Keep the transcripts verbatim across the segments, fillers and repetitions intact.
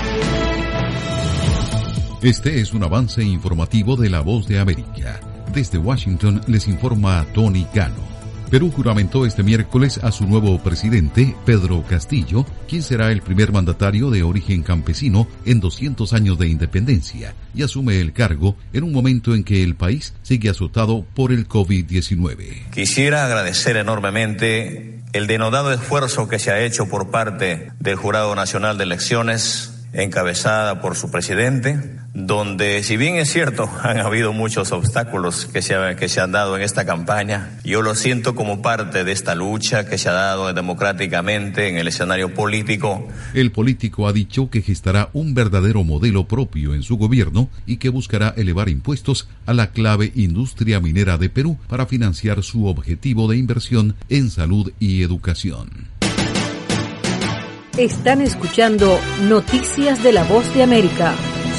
Este es un avance informativo de La Voz de América. Desde Washington les informa Tony Cano. Perú juramentó este miércoles a su nuevo presidente, Pedro Castillo, quien será el primer mandatario de origen campesino en doscientos años de independencia, y asume el cargo en un momento en que el país sigue azotado por el COVID diecinueve. Quisiera agradecer enormemente el denodado esfuerzo que se ha hecho por parte del Jurado Nacional de Elecciones, encabezada por su presidente, donde, si bien es cierto, han habido muchos obstáculos que se, ha, que se han dado en esta campaña, yo lo siento como parte de esta lucha que se ha dado democráticamente en el escenario político. El político ha dicho que gestará un verdadero modelo propio en su gobierno y que buscará elevar impuestos a la clave industria minera de Perú para financiar su objetivo de inversión en salud y educación. Están escuchando Noticias de La Voz de América.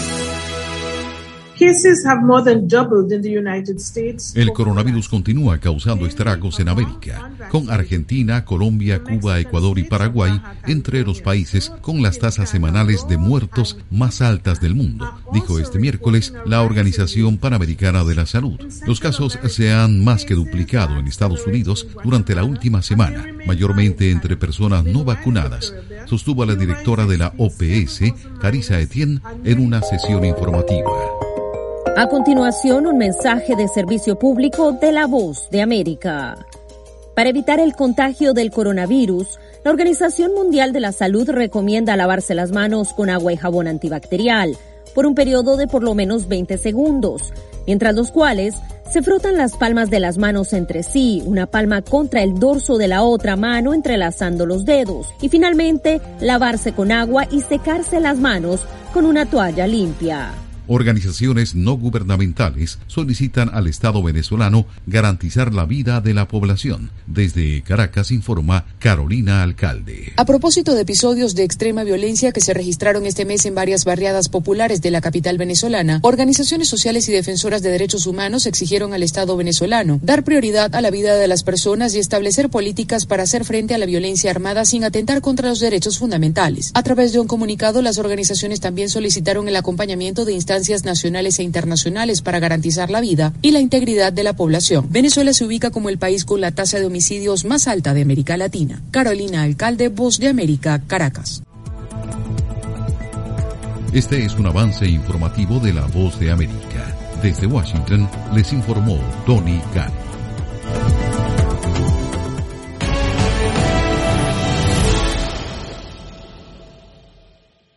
El coronavirus continúa causando estragos en América, con Argentina, Colombia, Cuba, Ecuador y Paraguay entre los países con las tasas semanales de muertos más altas del mundo, dijo este miércoles la Organización Panamericana de la Salud. Los casos se han más que duplicado en Estados Unidos durante la última semana, mayormente entre personas no vacunadas, sostuvo la directora de la O P S, Carissa Etienne, en una sesión informativa. A continuación, un mensaje de servicio público de La Voz de América. Para evitar el contagio del coronavirus, la Organización Mundial de la Salud recomienda lavarse las manos con agua y jabón antibacterial por un periodo de por lo menos veinte segundos, mientras los cuales se frotan las palmas de las manos entre sí, una palma contra el dorso de la otra mano entrelazando los dedos, y finalmente lavarse con agua y secarse las manos con una toalla limpia. Organizaciones no gubernamentales solicitan al Estado venezolano garantizar la vida de la población. Desde Caracas informa Carolina Alcalde. A propósito de episodios de extrema violencia que se registraron este mes en varias barriadas populares de la capital venezolana, organizaciones sociales y defensoras de derechos humanos exigieron al Estado venezolano dar prioridad a la vida de las personas y establecer políticas para hacer frente a la violencia armada sin atentar contra los derechos fundamentales. A través de un comunicado, las organizaciones también solicitaron el acompañamiento de instancias nacionales e internacionales para garantizar la vida y la integridad de la población. Venezuela se ubica como el país con la tasa de homicidios más alta de América Latina. Carolina Alcalde, Voz de América, Caracas. Este es un avance informativo de La Voz de América. Desde Washington les informó Tony Cano.